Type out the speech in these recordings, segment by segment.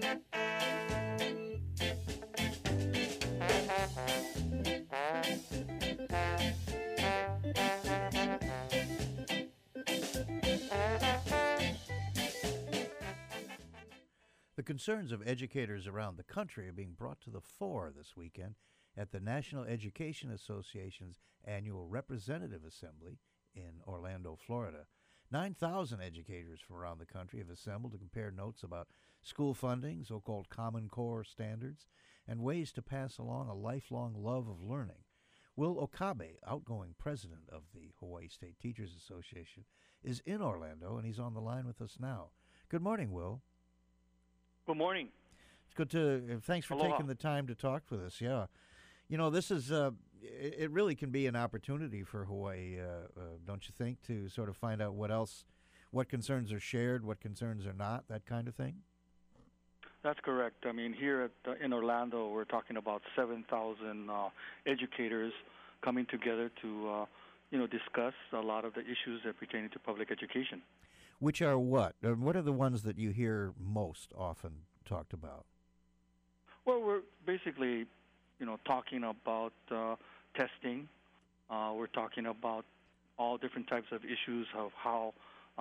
The concerns of educators around the country are being brought to the fore this weekend at the National Education Association's annual Representative Assembly in Orlando, Florida. 9,000 educators from around the country have assembled to compare notes about school funding, so-called Common Core standards, and ways to pass along a lifelong love of learning. Will Okabe, outgoing president of the Hawaii State Teachers Association, is in Orlando, and he's on the line with us now. Good morning, Will. Good morning. It's good to. Thanks for Aloha. taking the time to talk with us. Yeah, you know, this is. It really can be an opportunity for Hawaii, don't you think, to sort of find out what concerns are shared, what concerns are not, that kind of thing. That's correct. I mean, here in Orlando, we're talking about 7,000 educators coming together to, discuss a lot of the issues that pertain to public education. Which are what? What are the ones that you hear most often talked about? Well, we're basically, talking about testing. We're talking about all different types of issues of how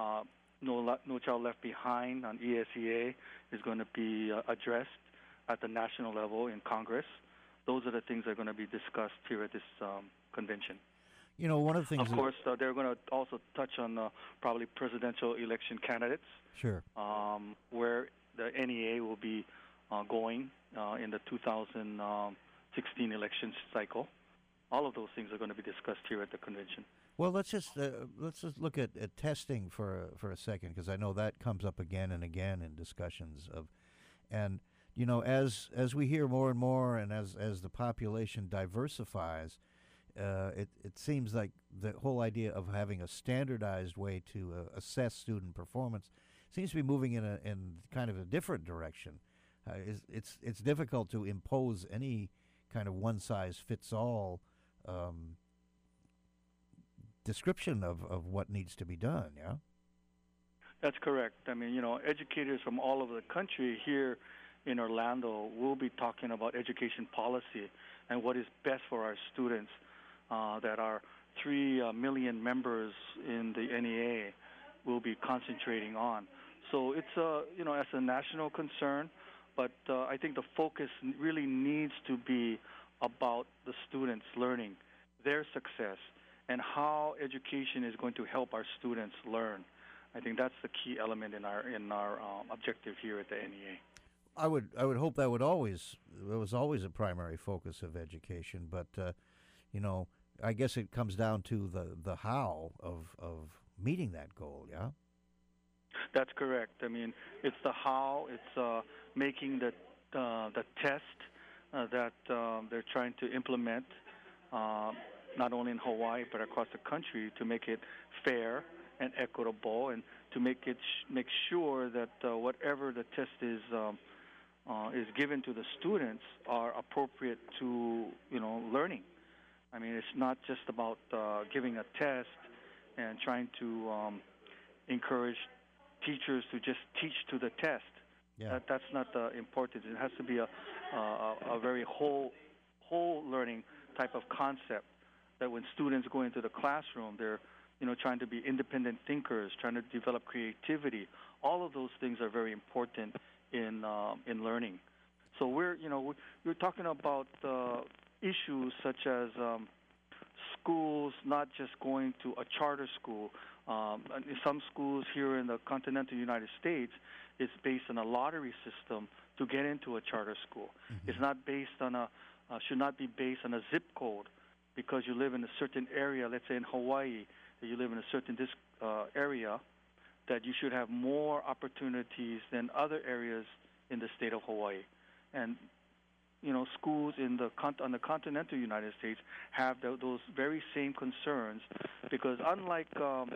No Child Left Behind on ESEA is going to be addressed at the national level in Congress. Those are the things that are going to be discussed here at this convention. You know, one of the things... Of course, they're going to also touch on probably presidential election candidates. Sure. Where the NEA will be going in the 2016 election cycle. All of those things are going to be discussed here at the convention. Well, let's just look at testing for a second, because I know that comes up again and again in discussions and as we hear more and more, and as the population diversifies, it seems like the whole idea of having a standardized way to assess student performance seems to be moving in kind of a different direction. It's difficult to impose any kind of one-size-fits-all description of what needs to be done, yeah? That's correct. I mean, educators from all over the country here in Orlando will be talking about education policy and what is best for our students that our 3 million members in the NEA will be concentrating on. So it's, as a national concern, but I think the focus really needs to be about the students learning, their success, and how education is going to help our students learn. I think that's the key element in our objective here at the NEA. I would hope that was always a primary focus of education, but I guess it comes down to the how of meeting that goal. Yeah. That's correct. I mean, it's the how. It's making the test that they're trying to implement, not only in Hawaii but across the country, to make it fair and equitable, and to make sure that whatever the test is given to the students are appropriate to learning. I mean, it's not just about giving a test and trying to encourage teachers to just teach to the test. Yeah. That's not important. It has to be a very whole learning type of concept, that when students go into the classroom, they're trying to be independent thinkers, trying to develop creativity. All of those things are very important in learning. So we're talking about issues such as schools not just going to a charter school. In some schools here in the continental United States, it's based on a lottery system to get into a charter school. Mm-hmm. It's not based on should not be based on a zip code, because you live in a certain area. Let's say in Hawaii, that you live in a certain area, that you should have more opportunities than other areas in the state of Hawaii. And schools on the continental United States have those very same concerns, because unlike the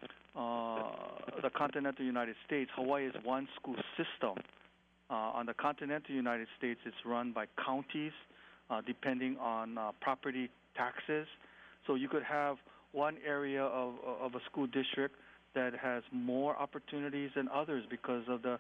continental United States, Hawaii is one school system. On the continental United States, it's run by counties, depending on property taxes. So you could have one area of a school district that has more opportunities than others because of the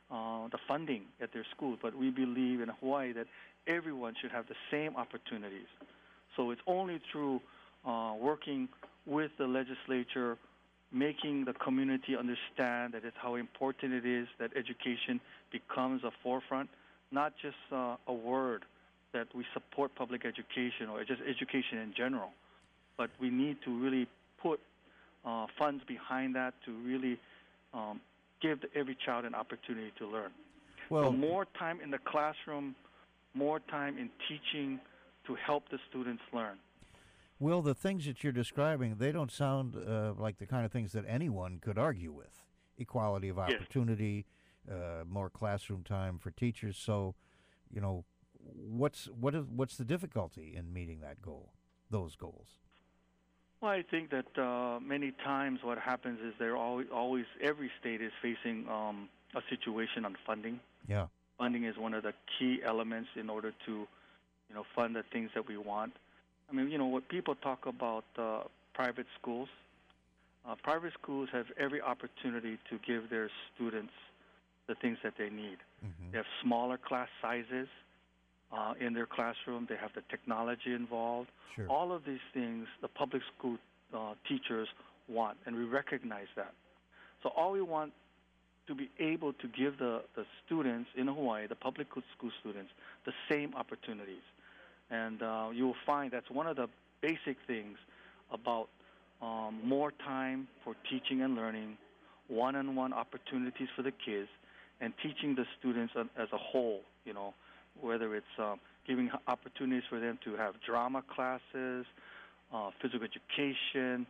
the funding at their schools, but we believe in Hawaii that everyone should have the same opportunities. So it's only through working with the legislature, making the community understand that it's how important it is that education becomes a forefront, not just a word that we support public education or just education in general, but we need to really put funds behind that to really give every child an opportunity to learn. Well, so more time in the classroom, more time in teaching to help the students learn. Will, the things that you're describing, they don't sound like the kind of things that anyone could argue with. Equality of opportunity, more classroom time for teachers. So, you know, what's the difficulty in meeting that goal, those goals? Well, I think that many times what happens is always every state is facing a situation on funding. Yeah. Funding is one of the key elements in order to, fund the things that we want. I mean, when people talk about private schools have every opportunity to give their students the things that they need. Mm-hmm. They have smaller class sizes in their classroom. They have the technology involved. Sure. All of these things the public school teachers want, and we recognize that. So all we want to be able to give the students in Hawaii, the public school students, the same opportunities. And you will find that's one of the basic things about more time for teaching and learning, one-on-one opportunities for the kids, and teaching the students as a whole, whether it's giving opportunities for them to have drama classes, physical education,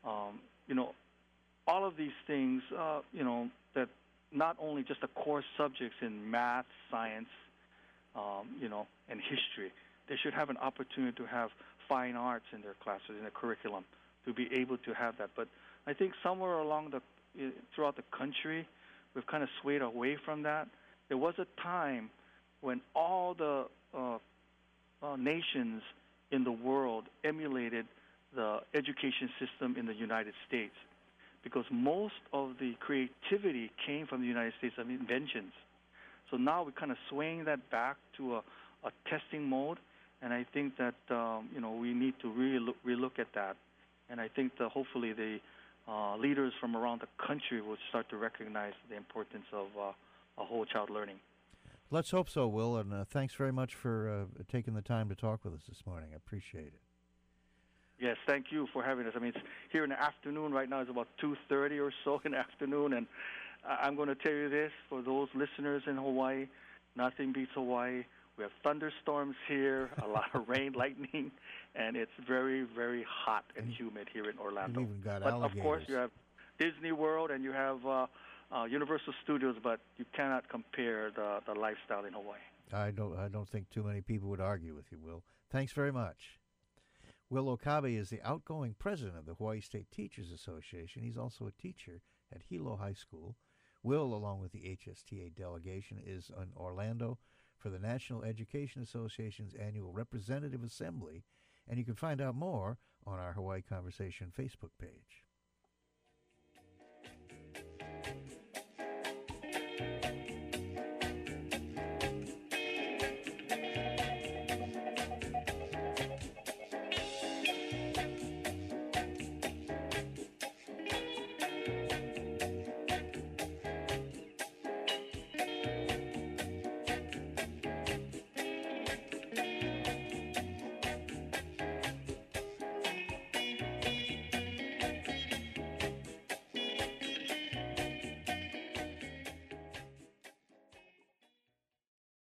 all of these things, that not only just the core subjects in math, science, and history. They should have an opportunity to have fine arts in their classes, in their curriculum, to be able to have that. But I think somewhere throughout the country, we've kind of swayed away from that. There was a time when all the nations in the world emulated the education system in the United States, because most of the creativity came from the United States of inventions. So now we're kind of swaying that back to a testing mode, and I think that we need to really relook at that. And I think that hopefully the leaders from around the country will start to recognize the importance of a whole child learning. Let's hope so, Will, and thanks very much for taking the time to talk with us this morning. I appreciate it. Yes, thank you for having us. I mean, it's here in the afternoon right now. It's about 2:30 or so in the afternoon, and I'm going to tell you this, for those listeners in Hawaii, nothing beats Hawaii. We have thunderstorms here, a lot of rain, lightning, and it's very, very hot and humid here in Orlando. You've even got but alligators. Of course, you have Disney World and you have Universal Studios, but you cannot compare the lifestyle in Hawaii. I don't think too many people would argue with you, Will. Thanks very much. Will Okabe is the outgoing president of the Hawaii State Teachers Association. He's also a teacher at Hilo High School. Will, along with the HSTA delegation, is in Orlando for the National Education Association's annual Representative Assembly, and you can find out more on our Hawaii Conversation Facebook page.